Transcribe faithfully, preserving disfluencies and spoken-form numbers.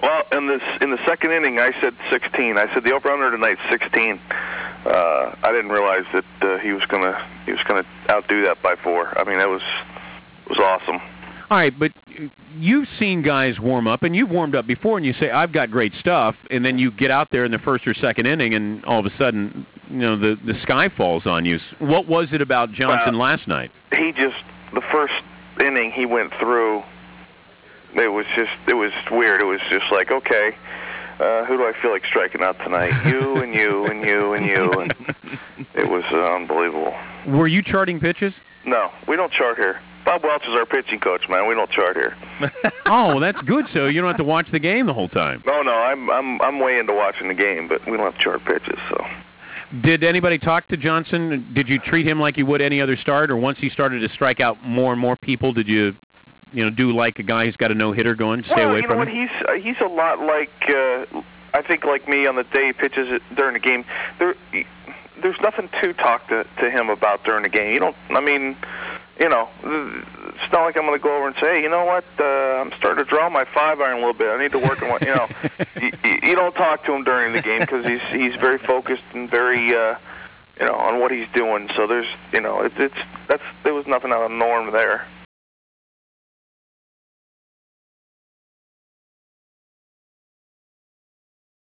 Well, in this in the second inning, I said sixteen. I said the over/under tonight sixteen. Uh, I didn't realize that uh, he was gonna he was gonna outdo that by four. I mean, that was was awesome. All right, but you've seen guys warm up, and you've warmed up before, and you say, I've got great stuff, and then you get out there in the first or second inning, and all of a sudden, you know, the, the sky falls on you. What was it about Johnson uh, last night? He just, the first inning he went through, it was just, it was weird. It was just like, okay, uh, who do I feel like striking out tonight? You and you and you and you. And it was uh, unbelievable. Were you charting pitches? No, we don't chart here. Bob Welch is our pitching coach, man. We don't chart here. Oh, that's good. So you don't have to watch the game the whole time. No, no, I'm I'm I'm way into watching the game, but we don't have to chart pitches. So, did anybody talk to Johnson? Did you treat him like you would any other start, or once he started to strike out more and more people, did you, you know, do like a guy who's got a no hitter going, stay well, away you from know him? What? He's uh, he's a lot like uh, I think like me on the day he pitches it during the game. There, there's nothing to talk to to him about during the game. You don't. I mean. You know, it's not like I'm going to go over and say, hey, you know what, uh, I'm starting to draw my five iron a little bit. I need to work on what, you know. you, you don't talk to him during the game because he's he's very focused and very, uh, you know, on what he's doing. So there's, you know, it, it's that's there was nothing out of the norm there.